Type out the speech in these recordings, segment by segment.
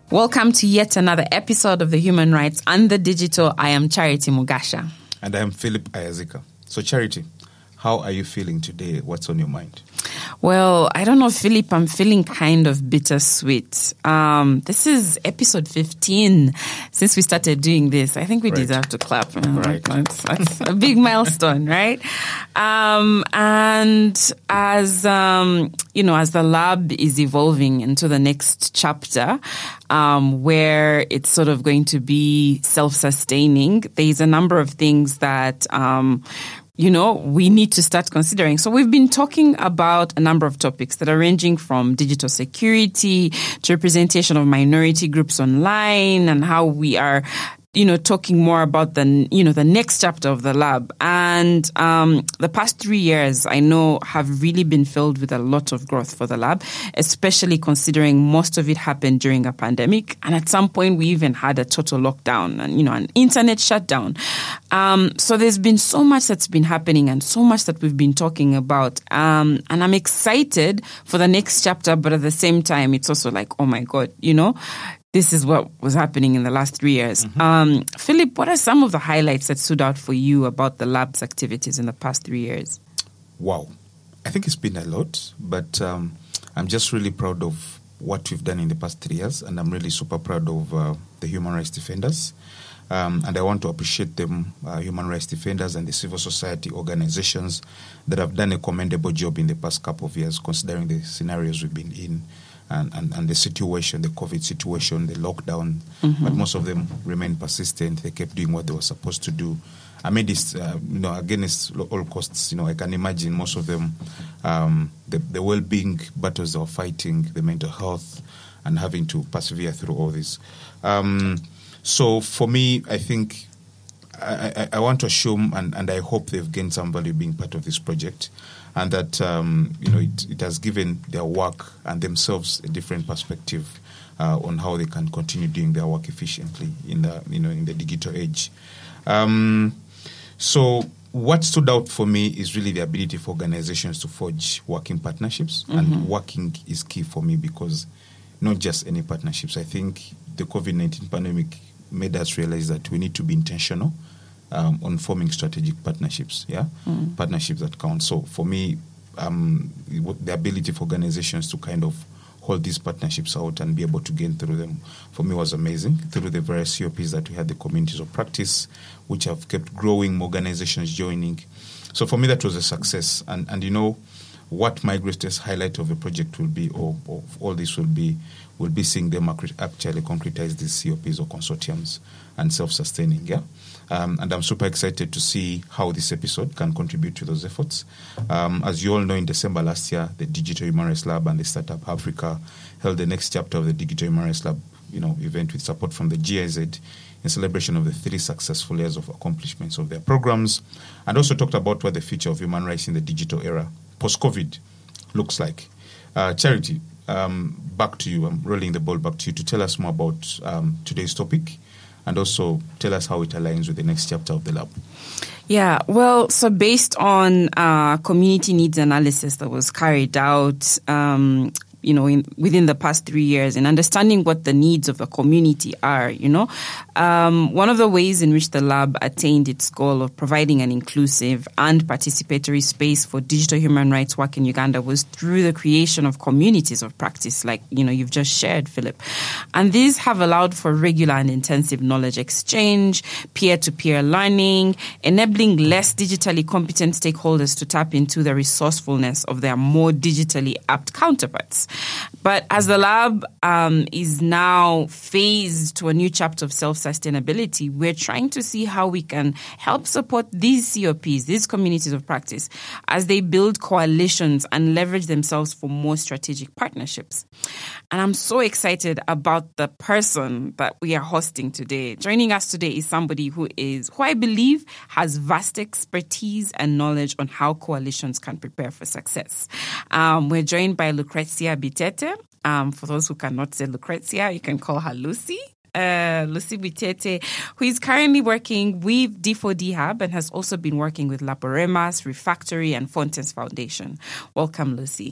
Welcome to yet another episode of the Human Rights and the Digital. I am Charity Mugasha. And I am Philip Ayazika. So Charity, how are you feeling today? What's on your mind? Well, I don't know, Philip, I'm feeling kind of bittersweet. This is episode 15 since we started doing this. I think we deserve to clap. Right. That's a big milestone, right? And as the lab is evolving into the next chapter, where it's sort of going to be self-sustaining, there's a number of things that we need to start considering. So we've been talking about a number of topics that are ranging from digital security to representation of minority groups online and how we are talking more about the next chapter of the lab. And the past 3 years, I know, have really been filled with a lot of growth for the lab, especially considering most of it happened during a pandemic. And at some point, we even had a total lockdown and, an internet shutdown. So there's been so much that's been happening and so much that we've been talking about. And I'm excited for the next chapter, but at the same time, it's also like, oh my God, this is what was happening in the last 3 years. Mm-hmm. Philip, what are some of the highlights that stood out for you about the lab's activities in the past 3 years? Wow. I think it's been a lot, but I'm just really proud of what we've done in the past 3 years, and I'm really super proud of the human rights defenders. And I want to appreciate them, human rights defenders and the civil society organizations that have done a commendable job in the past couple of years, considering the scenarios we've been in. And the situation, the COVID situation, the lockdown, but most of them remained persistent. They kept doing what they were supposed to do. I made this, against all costs. I can imagine most of them, the well-being battles they were fighting, the mental health, and having to persevere through all this. So for me, I think I want to assume and I hope they've gained some value being part of this project. And that it has given their work and themselves a different perspective on how they can continue doing their work efficiently in the digital age. So what stood out for me is really the ability for organizations to forge working partnerships, and working is key for me because not just any partnerships. I think the COVID-19 pandemic made us realize that we need to be intentional on forming strategic partnerships, partnerships that count. So for me, the ability for organizations to kind of hold these partnerships out and be able to gain through them, for me, was amazing. Through the various COPs that we had, the communities of practice, which have kept growing, more organizations joining. So for me, that was a success. And what my greatest highlight of the project will be, or of all this will be seeing them actually concretize these COPs or consortiums and self-sustaining, and I'm super excited to see how this episode can contribute to those efforts. As you all know, in December last year, the Digital Human Rights Lab and the Startup Africa held the next chapter of the Digital Human Rights Lab, event with support from the GIZ in celebration of the 3 successful years of accomplishments of their programs, and also talked about what the future of human rights in the digital era, post-COVID, looks like. Charity, back to you. I'm rolling the ball back to you to tell us more about today's topic, and also tell us how it aligns with the next chapter of the lab. Yeah, well, so based on community needs analysis that was carried out, within the past 3 years, and understanding what the needs of the community are, one of the ways in which the lab attained its goal of providing an inclusive and participatory space for digital human rights work in Uganda was through the creation of communities of practice, like, you've just shared, Philip. And these have allowed for regular and intensive knowledge exchange, peer-to-peer learning, enabling less digitally competent stakeholders to tap into the resourcefulness of their more digitally apt counterparts. But as the lab is now phased to a new chapter of self-sustainability, we're trying to see how we can help support these COPs, these communities of practice, as they build coalitions and leverage themselves for more strategic partnerships. And I'm so excited about the person that we are hosting today. Joining us today is somebody who I believe has vast expertise and knowledge on how coalitions can prepare for success. We're joined by Lucrezia Bitete. For those who cannot say Lucrezia, you can call her Lucy. Lucy Bitete, who is currently working with D4D Hub and has also been working with Laboremas, Refactory, and Fontes Foundation. Welcome, Lucy.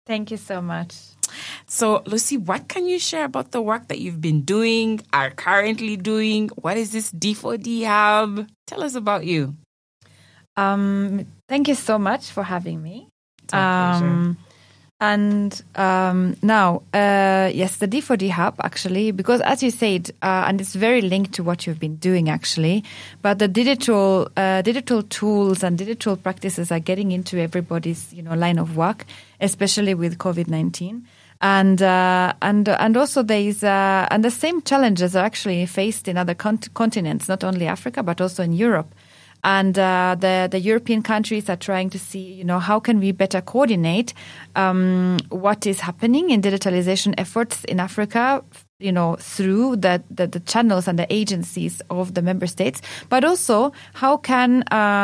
Thank you so much. So, Lucy, what can you share about the work that you've been doing, are currently doing? What is this D4D Hub? Tell us about you. Thank you so much for having me. It's our pleasure. And now, yes, the D4D Hub, actually, because as you said, and it's very linked to what you've been doing, actually, but the digital tools and digital practices are getting into everybody's, line of work, especially with COVID-19. And also there is, and the same challenges are actually faced in other continents, not only Africa, but also in Europe. And the European countries are trying to see, how can we better coordinate what is happening in digitalization efforts in Africa, through the channels and the agencies of the member states, but also how can,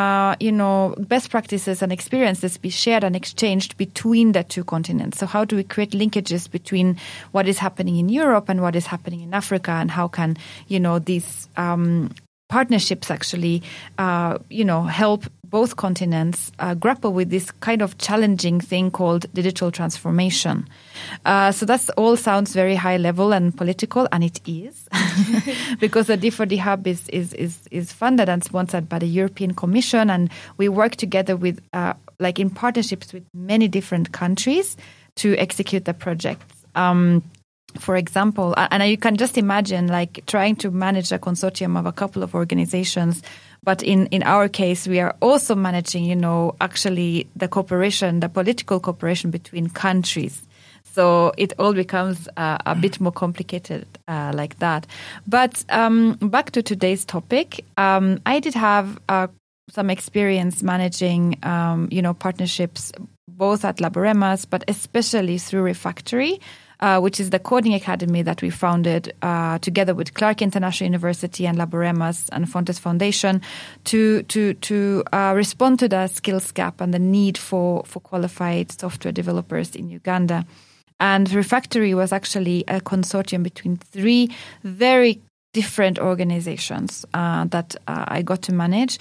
best practices and experiences be shared and exchanged between the two continents. So how do we create linkages between what is happening in Europe and what is happening in Africa, and how can, these partnerships actually, help both continents grapple with this kind of challenging thing called digital transformation. So that's all sounds very high level and political, and it is, because the D4D Hub is funded and sponsored by the European Commission, and we work together with, in partnerships with many different countries to execute the projects. For example, and you can just imagine trying to manage a consortium of a couple of organizations. But in our case, we are also managing, actually the cooperation, the political cooperation between countries. So it all becomes a bit more complicated like that. But back to today's topic, I did have some experience managing, partnerships both at Laboremas, but especially through Refactory, which is the coding academy that we founded together with Clark International University and Laboremas and Fontes Foundation to respond to the skills gap and the need for qualified software developers in Uganda. And Refactory was actually a consortium between 3 very different organizations that I got to manage.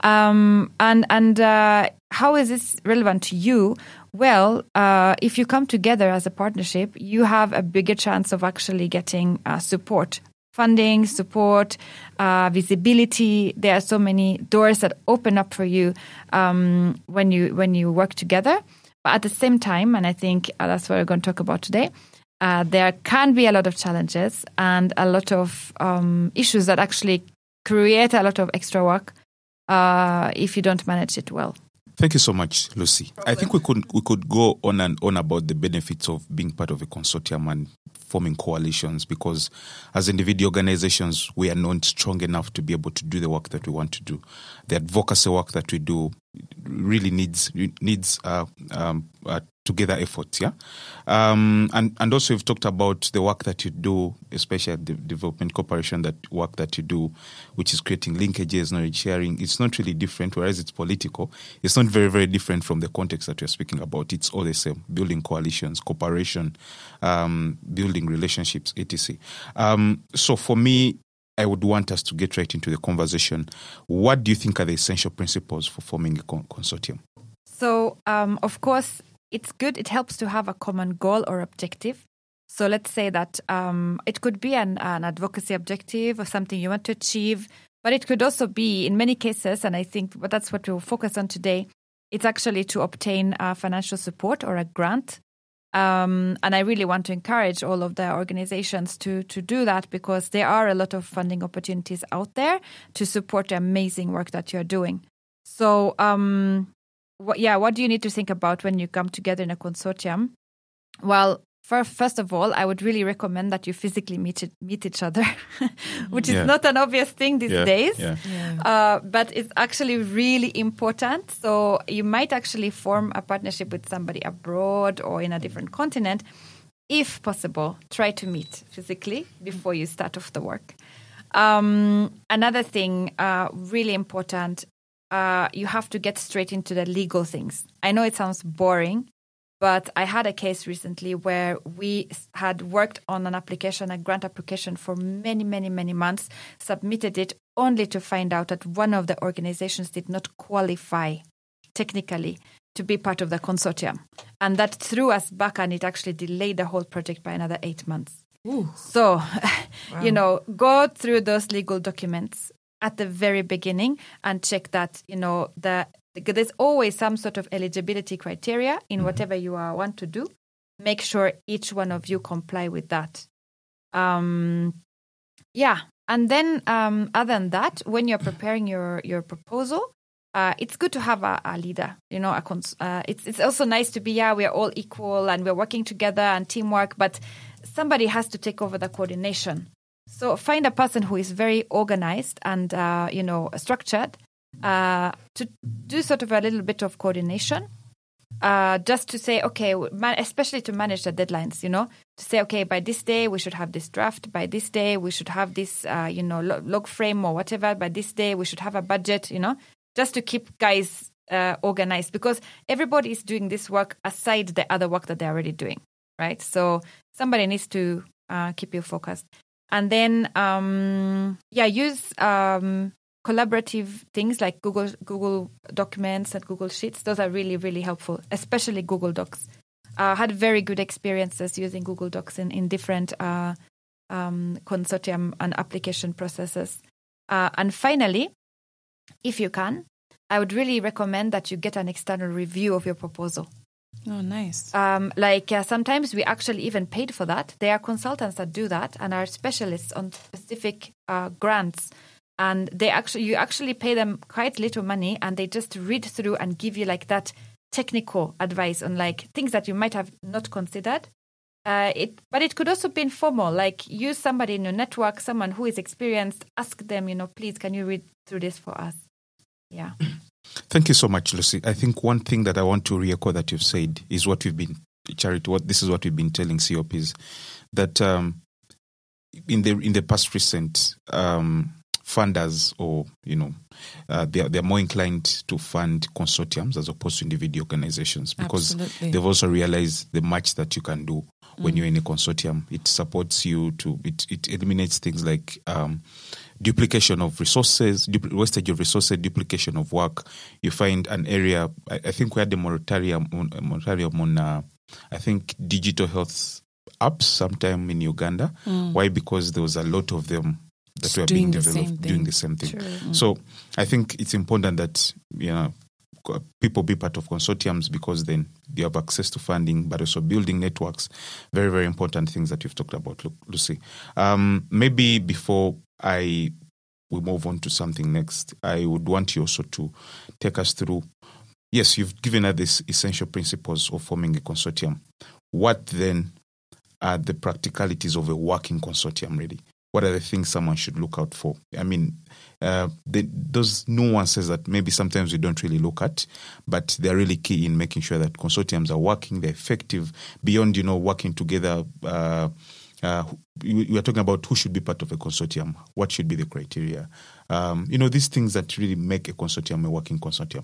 And how is this relevant to you? Well, if you come together as a partnership, you have a bigger chance of actually getting support, funding, support, visibility. There are so many doors that open up for you when you work together. But at the same time, and I think that's what we're going to talk about today, there can be a lot of challenges and a lot of issues that actually create a lot of extra work if you don't manage it well. Thank you so much, Lucy. I think we could go on and on about the benefits of being part of a consortium and forming coalitions, because as individual organizations, we are not strong enough to be able to do the work that we want to do. The advocacy work that we do really needs together efforts, yeah. And also we've talked about the work that you do, especially at the development cooperation, that work that you do, which is creating linkages, knowledge sharing. It's not really different, whereas it's political. It's not very, very different from the context that you're speaking about. It's all the same: building coalitions, cooperation, building relationships, etc. So for me, I would want us to get right into the conversation. What do you think are the essential principles for forming a consortium? So, of course, it's good. It helps to have a common goal or objective. So let's say that it could be an advocacy objective or something you want to achieve, but it could also be, in many cases, and I think that's what we'll focus on today, it's actually to obtain financial support or a grant. And I really want to encourage all of the organizations to do that, because there are a lot of funding opportunities out there to support the amazing work that you're doing. So, what do you need to think about when you come together in a consortium? Well, first of all, I would really recommend that you physically meet each other, which is not an obvious thing these days. Yeah. But it's actually really important. So you might actually form a partnership with somebody abroad or in a different continent. If possible, try to meet physically before you start off the work. Another thing, really important, you have to get straight into the legal things. I know it sounds boring, but I had a case recently where we had worked on an application, a grant application, for many, many, many months, submitted it only to find out that one of the organizations did not qualify technically to be part of the consortium. And that threw us back, and it actually delayed the whole project by another 8 months. Ooh. So, go through those legal documents at the very beginning and check that, there's always some sort of eligibility criteria in whatever you want to do. Make sure each one of you comply with that. And then other than that, when you're preparing your proposal, it's good to have a leader. It's also nice to be, we are all equal and we're working together and teamwork, but somebody has to take over the coordination. So find a person who is very organized and, structured to do sort of a little bit of coordination. Just to say, okay, especially to manage the deadlines, to say, okay, by this day we should have this draft. By this day we should have this, log frame or whatever. By this day we should have a budget, just to keep guys organized, because everybody is doing this work aside the other work that they're already doing, right? So somebody needs to keep you focused. And then, use collaborative things like Google Documents and Google Sheets. Those are really, really helpful, especially Google Docs. Had very good experiences using Google Docs in different consortium and application processes. And finally, if you can, I would really recommend that you get an external review of your proposal. Oh, nice. Sometimes we actually even paid for that. There are consultants that do that and are specialists on specific grants. And you actually pay them quite little money, and they just read through and give you like that technical advice on like things that you might have not considered. But it could also be informal, like use somebody in your network, someone who is experienced, ask them, please, can you read through this for us? Yeah. Thank you so much, Lucy. I think one thing that I want to re-echo that you've said is what we've been, this is what we've been telling COPs, that in the past recent funders, or they're more inclined to fund consortiums as opposed to individual organizations, because they've also realized the much that you can do when you're in a consortium. It supports you it eliminates things like duplication of resources, wastage of resources, duplication of work. You find an area. I think we had a moratorium on I think digital health apps sometime in Uganda. Why? Because there was a lot of them that were being developed doing the same thing. True. So I think it's important that people be part of consortiums, because then they have access to funding, but also building networks. Very, very important things that you've talked about, Lucy. Maybe before we move on to something next, I would want you also to take us through. Yes, you've given us these essential principles of forming a consortium. What then are the practicalities of a working consortium, really? What are the things someone should look out for? I mean, those nuances that maybe sometimes we don't really look at, but they're really key in making sure that consortiums are working, they're effective, beyond, working together. We are talking about who should be part of a consortium, what should be the criteria. These things that really make a consortium a working consortium.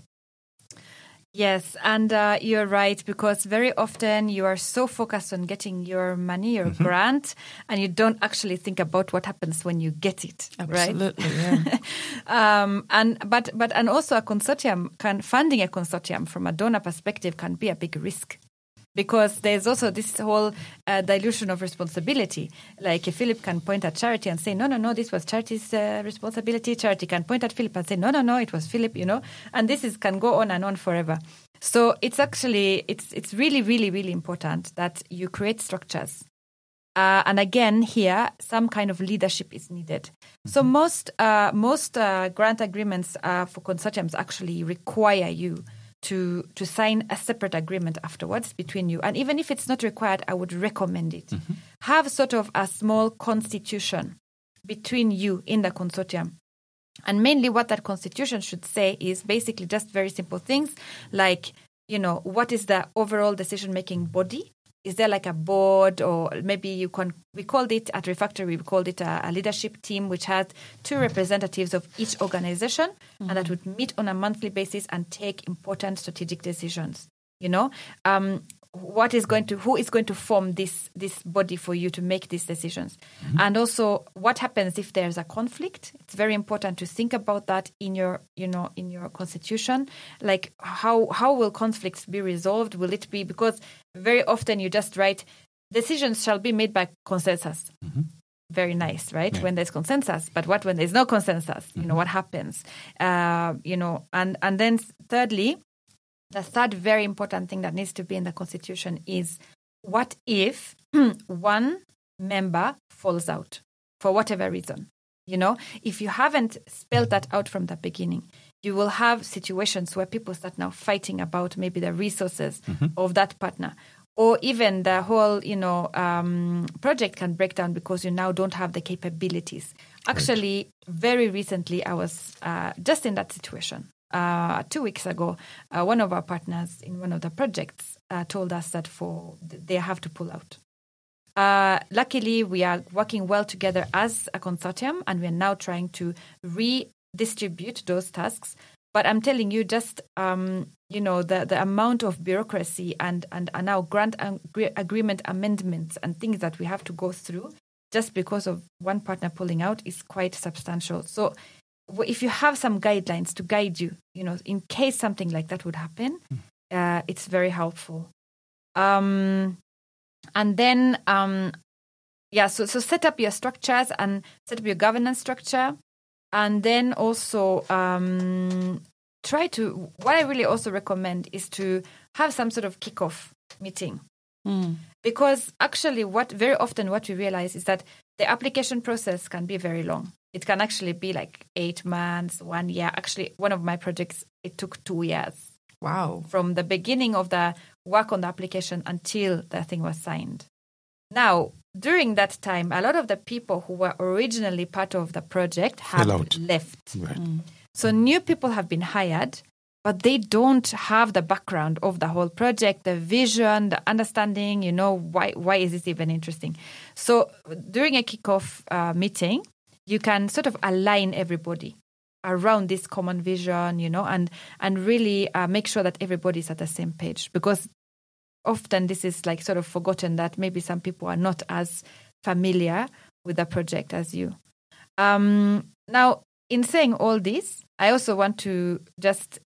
Yes, and you're right, because very often you are so focused on getting your money, your grant, and you don't actually think about what happens when you get it. Absolutely, right? Yeah. And also funding a consortium from a donor perspective can be a big risk, because there's also this whole dilution of responsibility. Like Philip can point at Charity and say, no, this was Charity's responsibility. Charity can point at Philip and say, no, it was Philip, and this can go on and on forever. So it's actually, it's really, really, really important that you create structures. And again, here, some kind of leadership is needed. So most grant agreements for consortiums actually require you to sign a separate agreement afterwards between you. And even if it's not required, I would recommend it. Have sort of a small constitution between you in the consortium. And mainly what that constitution should say is basically just very simple things like, what is the overall decision-making body? Is there like a board, or maybe we called it at Refactory, we called it a leadership team, which had 2 representatives of each organization, and that would meet on a monthly basis and take important strategic decisions. who is going to form this body for you to make these decisions. And also what happens if there's a conflict. It's very important to think about that in your constitution. Like how will conflicts be resolved? Will it be, because very often you just write decisions shall be made by consensus. Very nice, right? Yeah. When there's consensus, but what when there's no consensus? What happens? And then thirdly, the third very important thing that needs to be in the constitution is, what if one member falls out for whatever reason? If you haven't spelled that out from the beginning, you will have situations where people start now fighting about maybe the resources of that partner, or even the whole, project can break down because you now don't have the capabilities. Actually, very recently, I was just in that situation. 2 weeks ago, one of our partners in one of the projects told us that they have to pull out. Luckily, we are working well together as a consortium, and we are now trying to redistribute those tasks. But I'm telling you, just the amount of bureaucracy and now grant agreement amendments and things that we have to go through just because of one partner pulling out is quite substantial. So if you have some guidelines to guide you, in case something like that would happen, it's very helpful. And then, so set up your structures and set up your governance structure. And then also what I really also recommend is to have some sort of kickoff meeting. Because actually very often what we realize is that the application process can be very long. It can actually be like 8 months, 1 year. Actually, one of my projects, it took 2 years. Wow. From the beginning of the work on the application until the thing was signed. Now, during that time, a lot of the people who were originally part of the project have left. Right. So new people have been hired, but they don't have the background of the whole project, the vision, the understanding, why is this even interesting? So during a kickoff meeting, you can sort of align everybody around this common vision, and really make sure that everybody's at the same page, because often this is like sort of forgotten that maybe some people are not as familiar with the project as you. Now, in saying all this, I also want to just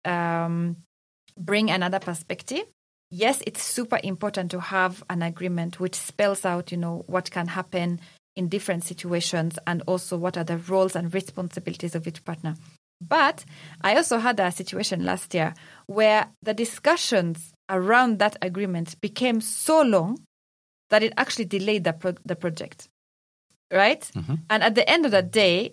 bring another perspective. Yes, it's super important to have an agreement which spells out, what can happen in different situations and also what are the roles and responsibilities of each partner. But I also had a situation last year where the discussions around that agreement became so long that it actually delayed the project, right? And at the end of the day,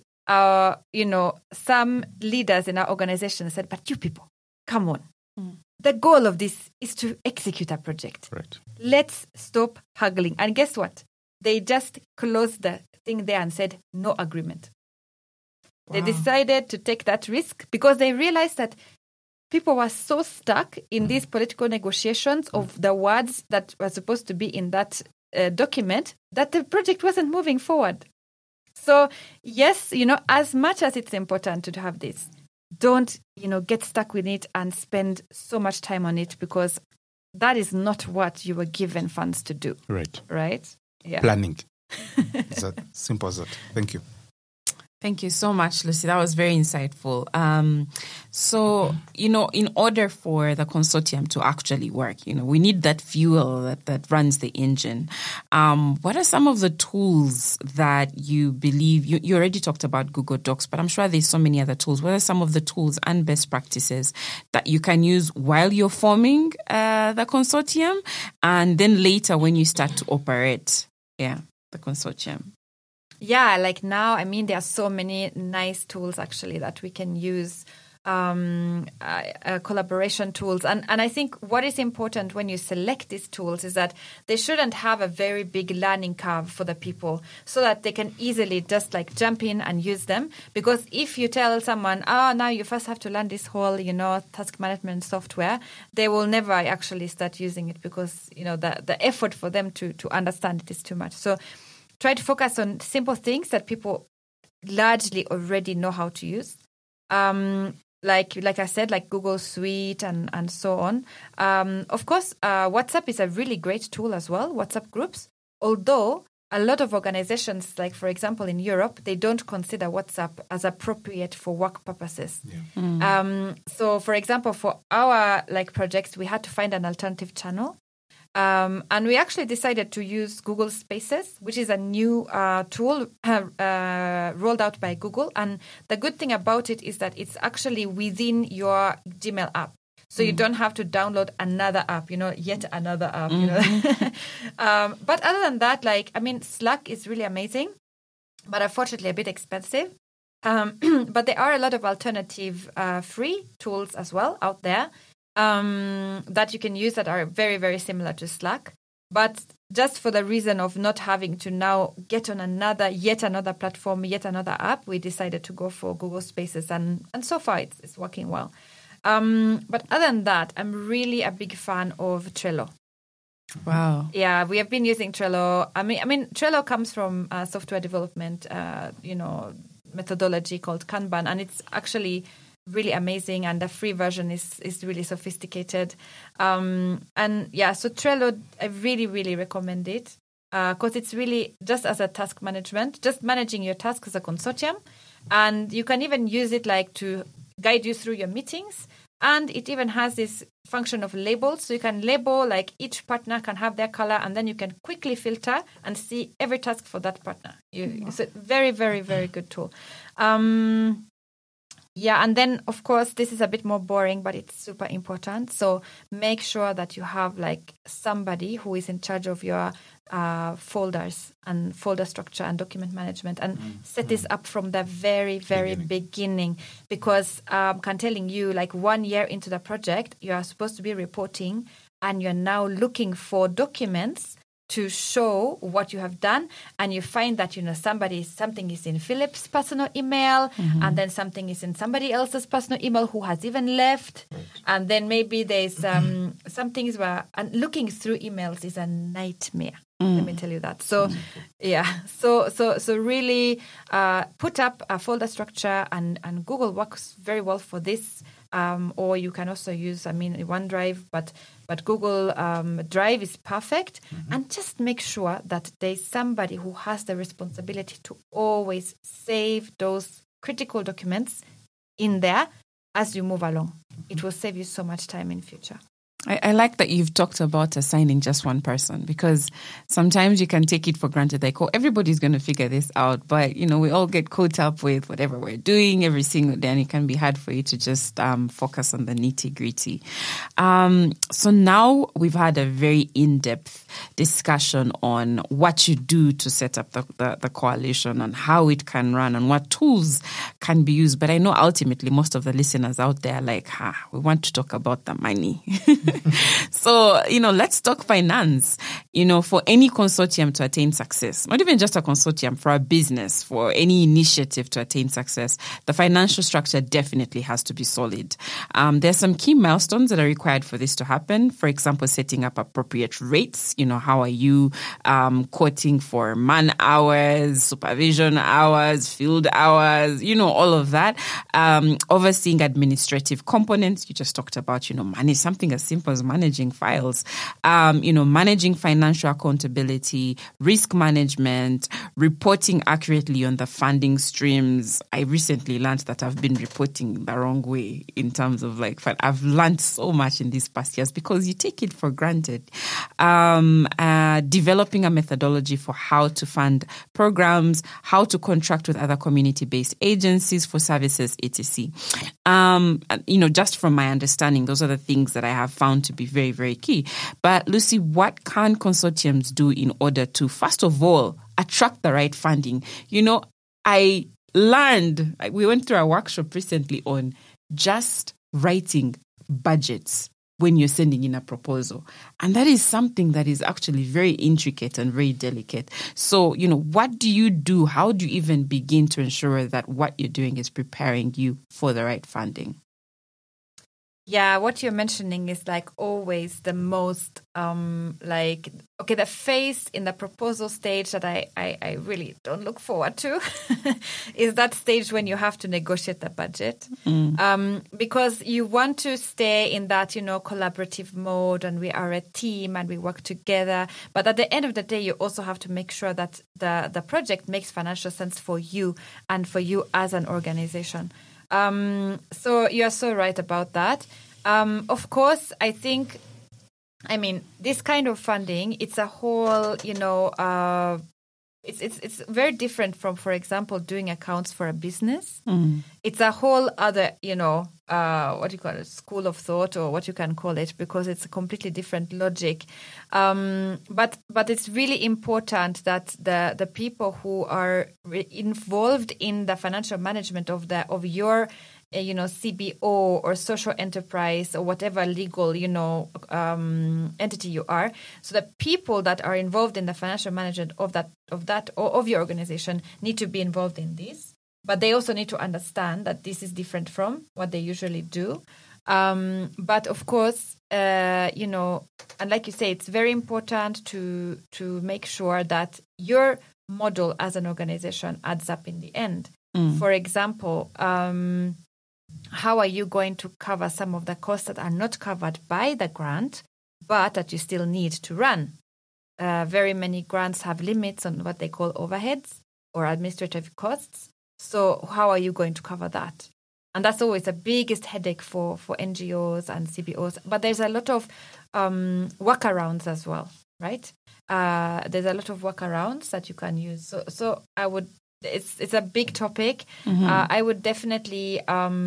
some leaders in our organization said, but you people, come on. The goal of this is to execute a project. Right. Let's stop haggling. And guess what? They just closed the thing there and said, no agreement. Wow. They decided to take that risk because they realized that people were so stuck in these political negotiations of the words that were supposed to be in that document that the project wasn't moving forward. So yes, as much as it's important to have this, don't, get stuck with it and spend so much time on it, because that is not what you were given funds to do. Right. Right? Yeah. Planning. Is that simple as that? Thank you. Thank you so much, Lucy. That was very insightful. So, in order for the consortium to actually work, we need that fuel that runs the engine. What are some of the tools that you believe, you already talked about Google Docs, but I'm sure there's so many other tools. What are some of the tools and best practices that you can use while you're forming the consortium, and then later when you start to operate, the consortium? Yeah, like now, there are so many nice tools actually that we can use, collaboration tools. And I think what is important when you select these tools is that they shouldn't have a very big learning curve for the people, so that they can easily just like jump in and use them. Because if you tell someone, now you first have to learn this whole, task management software, they will never actually start using it, because, the effort for them to understand it is too much. So try to focus on simple things that people largely already know how to use. like I said, like Google Suite and so on. Of course, WhatsApp is a really great tool as well, WhatsApp groups, although a lot of organizations, like for example in Europe, they don't consider WhatsApp as appropriate for work purposes. Yeah. So for example, for our like projects, we had to find an alternative channel. And we actually decided to use Google Spaces, which is a new tool rolled out by Google. And the good thing about it is that it's actually within your Gmail app. So you don't have to download another app, yet another app. But other than that, Slack is really amazing, but unfortunately a bit expensive. But there are a lot of alternative free tools as well out there that you can use that are very, very similar to Slack. But just for the reason of not having to now get on yet another platform, yet another app, we decided to go for Google Spaces. And so far, it's working well. But other than that, I'm really a big fan of Trello. Wow. Yeah, we have been using Trello. I mean, Trello comes from software development, methodology called Kanban, and it's actually really amazing. And the free version is really sophisticated. So Trello, I really, really recommend it because it's really just as a task management, just managing your tasks as a consortium, and you can even use it like to guide you through your meetings. And it even has this function of labels. So you can label, like each partner can have their color, and then you can quickly filter and see every task for that partner. It's a very, very, very good tool. And then, of course, this is a bit more boring, but it's super important. So make sure that you have like somebody who is in charge of your folders and folder structure and document management, and set this up from the very, very beginning. Because I'm telling you, like 1 year into the project, you are supposed to be reporting, and you're now looking for documents to show what you have done, and you find that something is in Philip's personal email, and then something is in somebody else's personal email who has even left, and then maybe there's some things where, and looking through emails is a nightmare. Let me tell you that. So so really put up a folder structure, and Google works very well for this. Or you can also use, OneDrive, but Google Drive is perfect. And just make sure that there's somebody who has the responsibility to always save those critical documents in there as you move along. It will save you so much time in future. I like that you've talked about assigning just one person, because sometimes you can take it for granted, like, everybody's going to figure this out. But, we all get caught up with whatever we're doing every single day, and it can be hard for you to just focus on the nitty gritty. So now we've had a very in-depth discussion on what you do to set up the coalition, and how it can run, and what tools can be used. But I know ultimately most of the listeners out there are like, we want to talk about the money. So, let's talk finance. For any consortium to attain success, not even just a consortium, for a business, for any initiative to attain success, the financial structure definitely has to be solid. There's some key milestones that are required for this to happen. For example, setting up appropriate rates. How are you quoting for man hours, supervision hours, field hours, all of that. Overseeing administrative components. You just talked about, manage something as simple as managing files, managing financial accountability, risk management, reporting accurately on the funding streams. I recently learned that I've been reporting the wrong way in terms of I've learned so much in these past years because you take it for granted. Developing a methodology for how to fund programs, how to contract with other community-based agencies for services, etc. Just from my understanding, those are the things that I have found to be very, very key. But Lucy, what can consortiums do in order to, first of all, attract the right funding? I learned, we went through a workshop recently on just writing budgets when you're sending in a proposal. And that is something that is actually very intricate and very delicate. So, what do you do? How do you even begin to ensure that what you're doing is preparing you for the right funding? Yeah, what you're mentioning is like always the most the phase in the proposal stage that I really don't look forward to is that stage when you have to negotiate the budget. Because you want to stay in that, collaborative mode, and we are a team and we work together. But at the end of the day, you also have to make sure that the project makes financial sense for you and for you as an organization. So you're so right about that. Of course, this kind of funding, it's a whole, it's very different from, for example, doing accounts for a business. It's a whole other, what do you call it, school of thought, or what you can call it, because it's a completely different logic. But it's really important that the people who are involved in the financial management of your CBO or social enterprise or whatever legal, entity you are. So the people that are involved in the financial management of your organization need to be involved in this. But they also need to understand that this is different from what they usually do. But of course, and like you say, it's very important to make sure that your model as an organization adds up in the end. For example, how are you going to cover some of the costs that are not covered by the grant, but that you still need to run? Very many grants have limits on what they call overheads or administrative costs. So how are you going to cover that? And that's always the biggest headache for NGOs and CBOs. But there's a lot of workarounds as well, right? There's a lot of workarounds that you can use. So I would. It's a big topic. I would definitely,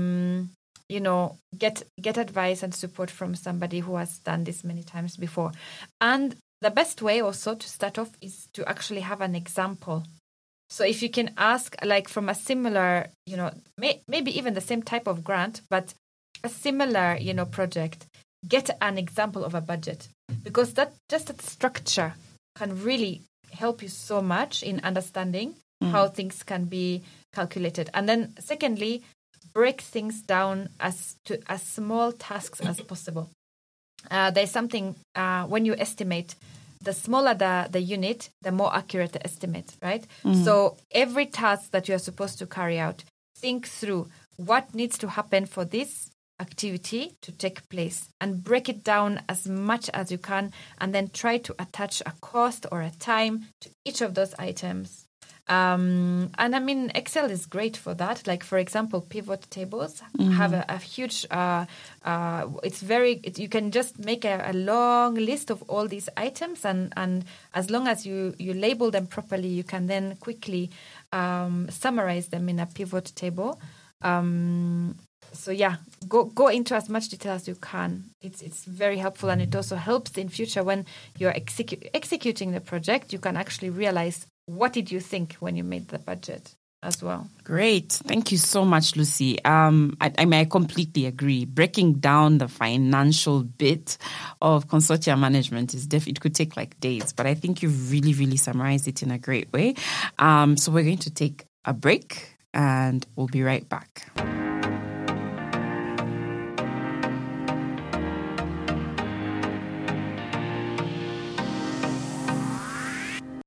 get advice and support from somebody who has done this many times before. And the best way also to start off is to actually have an example. So if you can ask, like from a similar, maybe even the same type of grant, but a similar, project, get an example of a budget, because that structure can really help you so much in understanding how things can be calculated. And then secondly, break things down as small tasks as possible. There's something, when you estimate, the smaller the unit, the more accurate the estimate, right? So every task that you're supposed to carry out, think through what needs to happen for this activity to take place, and break it down as much as you can, and then try to attach a cost or a time to each of those items. And Excel is great for that. Like, for example, pivot tables have a huge, you can just make a long list of all these items, and as long as you label them properly, you can then quickly summarize them in a pivot table. So yeah, go into as much detail as you can. It's very helpful, and it also helps in future when you're executing the project. You can actually realize, what did you think when you made the budget as well? Great. Thank you so much, Lucy. I completely agree. Breaking down the financial bit of consortium management it could take like days, but I think you've really, really summarized it in a great way. So we're going to take a break and we'll be right back.